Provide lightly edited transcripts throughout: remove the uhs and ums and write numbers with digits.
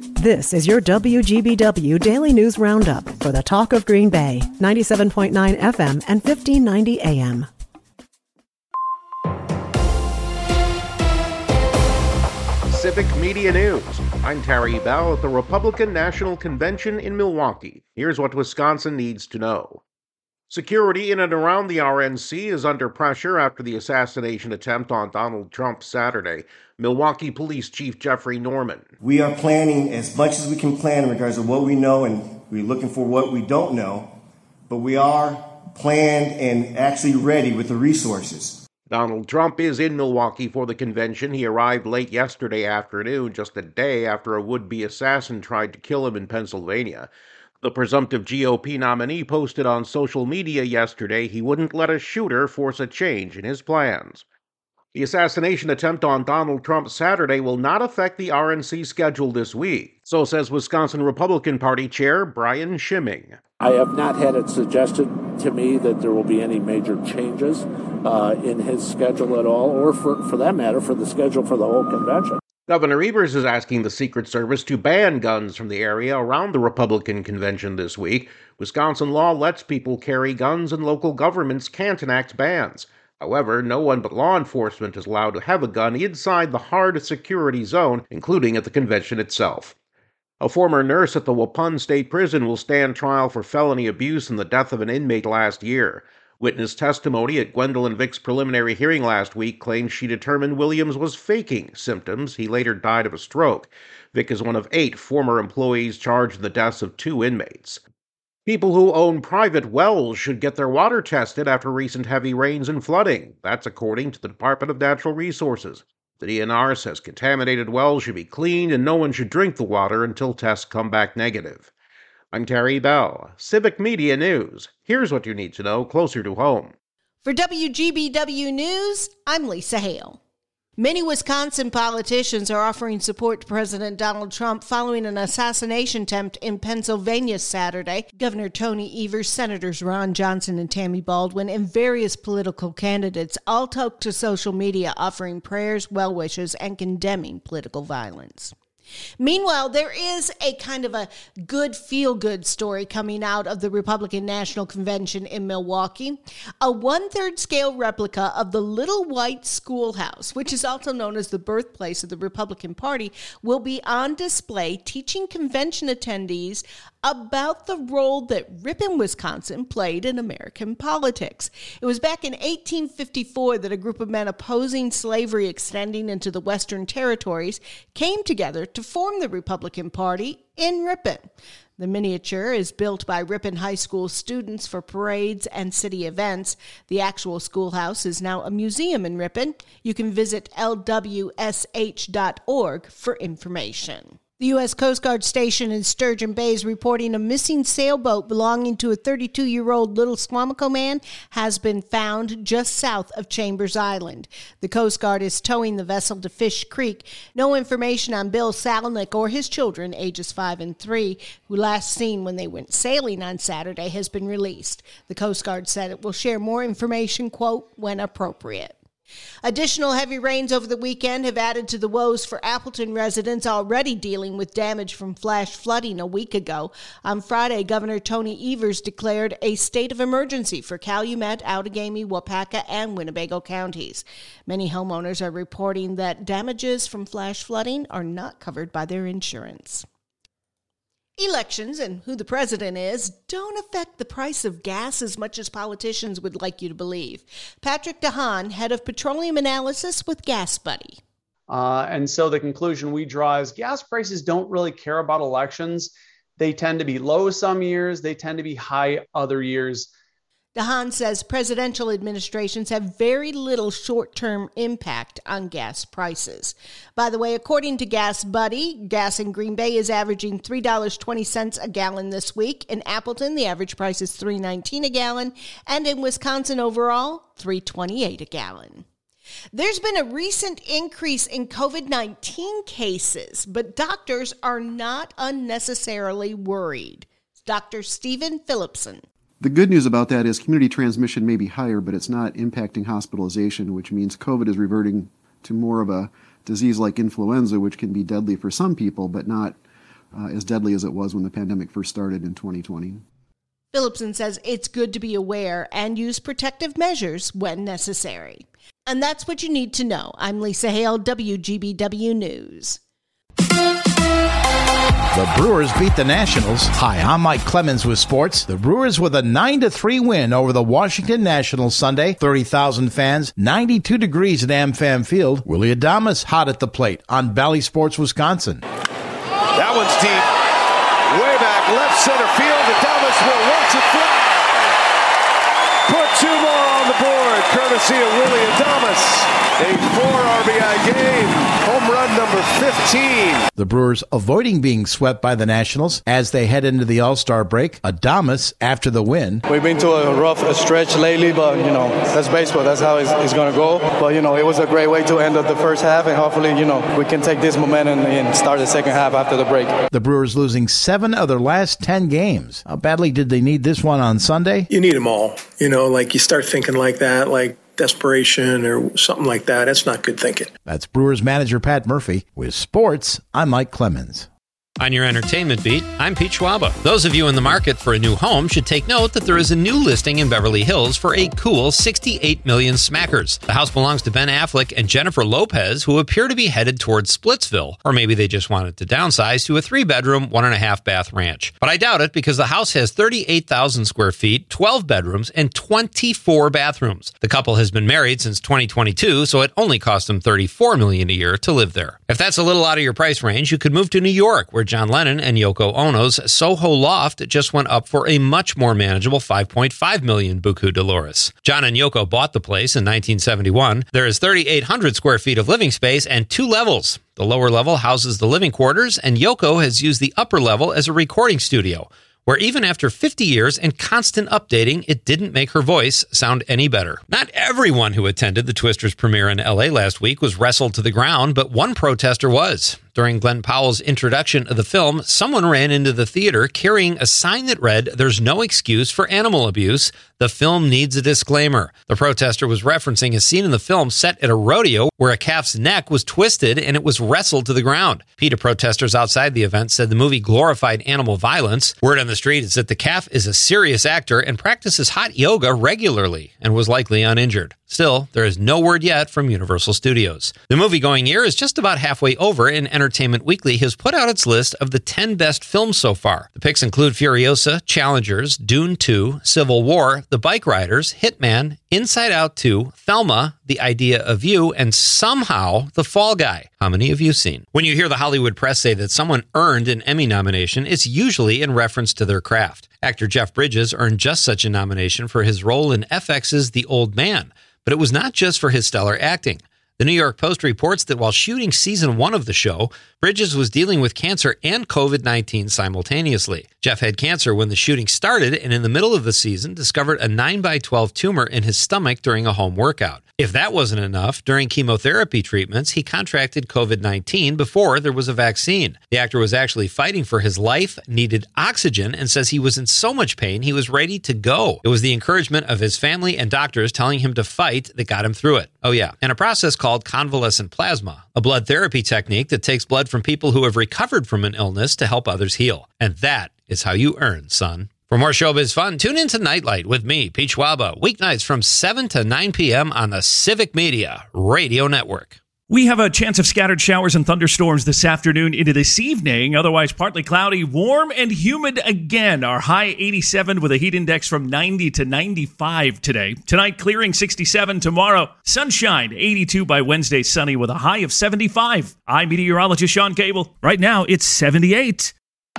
This is your WGBW Daily News Roundup for the Talk of Green Bay, 97.9 FM and 1590 AM. Civic Media News. I'm Terry Bell at the Republican National Convention in Milwaukee. Here's what Wisconsin needs to know. Security in and around the RNC is under pressure after the assassination attempt on Donald Trump Saturday. Milwaukee Police Chief Jeffrey Norman. We are planning as much as we can plan in regards to what we know, and we're looking for what we don't know, but we are planned and actually ready with the resources. Donald Trump is in Milwaukee for the convention. He arrived late yesterday afternoon, just a day after a would-be assassin tried to kill him in Pennsylvania. The presumptive GOP nominee posted on social media yesterday he wouldn't let a shooter force a change in his plans. The assassination attempt on Donald Trump Saturday will not affect the RNC schedule this week, so says Wisconsin Republican Party Chair Brian Schimming. I have not had it suggested to me that there will be any major changes in his schedule at all, or for that matter, for the schedule for the whole convention. Governor Evers is asking the Secret Service to ban guns from the area around the Republican convention this week. Wisconsin law lets people carry guns and local governments can't enact bans. However, no one but law enforcement is allowed to have a gun inside the hard security zone, including at the convention itself. A former nurse at the Waupun State Prison will stand trial for felony abuse in the death of an inmate last year. Witness testimony at Gwendolyn Vick's preliminary hearing last week claimed she determined Williams was faking symptoms. He later died of a stroke. Vick is one of 8 former employees charged in the deaths of 2 inmates. People who own private wells should get their water tested after recent heavy rains and flooding. That's according to the Department of Natural Resources. The DNR says contaminated wells should be cleaned and no one should drink the water until tests come back negative. I'm Terry Bell, Civic Media News. Here's what you need to know closer to home. For WGBW News, I'm Lisa Hale. Many Wisconsin politicians are offering support to President Donald Trump following an assassination attempt in Pennsylvania Saturday. Governor Tony Evers, Senators Ron Johnson and Tammy Baldwin, and various political candidates all took to social media offering prayers, well wishes, and condemning political violence. Meanwhile, there is a kind of a good feel-good story coming out of the Republican National Convention in Milwaukee. A 1/3 scale replica of the Little White Schoolhouse, which is also known as the birthplace of the Republican Party, will be on display teaching convention attendees about the role that Ripon, Wisconsin played in American politics. It was back in 1854 that a group of men opposing slavery extending into the Western territories came together to form the Republican Party in Ripon. The miniature is built by Ripon High School students for parades and city events. The actual schoolhouse is now a museum in Ripon. You can visit lwsh.org for information. The U.S. Coast Guard station in Sturgeon Bay is reporting a missing sailboat belonging to a 32-year-old Little Squamico man has been found just south of Chambers Island. The Coast Guard is towing the vessel to Fish Creek. No information on Bill Salnick or his children, ages 5 and 3, who last seen when they went sailing on Saturday, has been released. The Coast Guard said it will share more information, quote, when appropriate. Additional heavy rains over the weekend have added to the woes for Appleton residents already dealing with damage from flash flooding a week ago. On Friday, Governor Tony Evers declared a state of emergency for Calumet, Outagamie, Waupaca, and Winnebago counties. Many homeowners are reporting that damages from flash flooding are not covered by their insurance. Elections and who the president is don't affect the price of gas as much as politicians would like you to believe. Patrick DeHaan, head of petroleum analysis with Gas Buddy. And so the conclusion we draw is gas prices don't really care about elections. They tend to be low some years. They tend to be high other years. DeHaan says presidential administrations have very little short-term impact on gas prices. By the way, according to Gas Buddy, gas in Green Bay is averaging $3.20 a gallon this week. In Appleton, the average price is $3.19 a gallon, and in Wisconsin overall, $3.28 a gallon. There's been a recent increase in COVID-19 cases, but doctors are not unnecessarily worried. Dr. Stephen Phillipson. The good news about that is community transmission may be higher, but it's not impacting hospitalization, which means COVID is reverting to more of a disease like influenza, which can be deadly for some people, but not as deadly as it was when the pandemic first started in 2020. Phillipson says it's good to be aware and use protective measures when necessary. And that's what you need to know. I'm Lisa Hale, WGBW News. The Brewers beat the Nationals. Hi, I'm Mike Clemens with sports. The Brewers with a 9-3 win over the Washington Nationals Sunday. 30,000 fans, 92 degrees at AmFam Field. Willie Adames hot at the plate on Bally Sports, Wisconsin. That one's deep. Way back left center field. Adames will watch it fly. Put two more on the board, courtesy of Willie Adames. A 4 RBI game. Home run number 15. The Brewers avoiding being swept by the Nationals as they head into the All-Star break. Adames after the win. We've been to a rough stretch lately, but, that's baseball. That's how it's going to go. But, it was a great way to end up the first half, and hopefully, we can take this momentum and start the second half after the break. The Brewers losing 7 of their last 10 games. How badly did they need this one on Sunday? You need them all. You start thinking like that, like desperation or something like that. That's not good thinking. That's Brewers manager Pat Murphy. With sports, I'm Mike Clemens. On your entertainment beat, I'm Pete Schwaba. Those of you in the market for a new home should take note that there is a new listing in Beverly Hills for a cool $68 million smackers. The house belongs to Ben Affleck and Jennifer Lopez, who appear to be headed towards Splitsville, or maybe they just wanted to downsize to a 3-bedroom, 1.5-bath ranch. But I doubt it because the house has 38,000 square feet, 12 bedrooms, and 24 bathrooms. The couple has been married since 2022, so it only cost them $34 million a year to live there. If that's a little out of your price range, you could move to New York, where John Lennon and Yoko Ono's Soho Loft just went up for a much more manageable $5.5 million buku Dolores. John and Yoko bought the place in 1971. There is 3,800 square feet of living space and 2 levels. The lower level houses the living quarters, and Yoko has used the upper level as a recording studio, where even after 50 years and constant updating, it didn't make her voice sound any better. Not everyone who attended the Twisters premiere in LA last week was wrestled to the ground, but one protester was. During Glenn Powell's introduction of the film, someone ran into the theater carrying a sign that read, "There's no excuse for animal abuse. The film needs a disclaimer." The protester was referencing a scene in the film set at a rodeo where a calf's neck was twisted and it was wrestled to the ground. PETA protesters outside the event said the movie glorified animal violence. Word on the street is that the calf is a serious actor and practices hot yoga regularly and was likely uninjured. Still, there is no word yet from Universal Studios. The movie-going year is just about halfway over, and Entertainment Weekly has put out its list of the 10 best films so far. The picks include Furiosa, Challengers, Dune 2, Civil War, The Bike Riders, Hitman, Inside Out 2, Thelma, The Idea of You, and somehow The Fall Guy. How many have you seen? When you hear the Hollywood press say that someone earned an Emmy nomination, it's usually in reference to their craft. Actor Jeff Bridges earned just such a nomination for his role in FX's The Old Man. But it was not just for his stellar acting. The New York Post reports that while shooting season 1 of the show, Bridges was dealing with cancer and COVID-19 simultaneously. Jeff had cancer when the shooting started and in the middle of the season discovered a 9x12 tumor in his stomach during a home workout. If that wasn't enough, during chemotherapy treatments, he contracted COVID-19 before there was a vaccine. The actor was actually fighting for his life, needed oxygen, and says he was in so much pain he was ready to go. It was the encouragement of his family and doctors telling him to fight that got him through it. Oh yeah, and a process called convalescent plasma, a blood therapy technique that takes blood from people who have recovered from an illness to help others heal. And that is how you earn, son. For more showbiz fun, tune into Nightlight with me, Pete Schwaba, weeknights from 7 to 9 p.m. on the Civic Media Radio Network. We have a chance of scattered showers and thunderstorms this afternoon into this evening. Otherwise, partly cloudy, warm and humid again. Our high 87 with a heat index from 90 to 95 today. Tonight, clearing 67. Tomorrow, sunshine, 82 by Wednesday, sunny with a high of 75. I'm meteorologist Sean Cable. Right now, it's 78.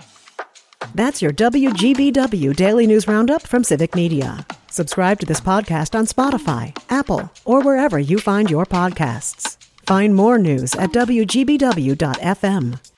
That's your WGBW Daily News Roundup from Civic Media. Subscribe to this podcast on Spotify, Apple, or wherever you find your podcasts. Find more news at WGBW.FM.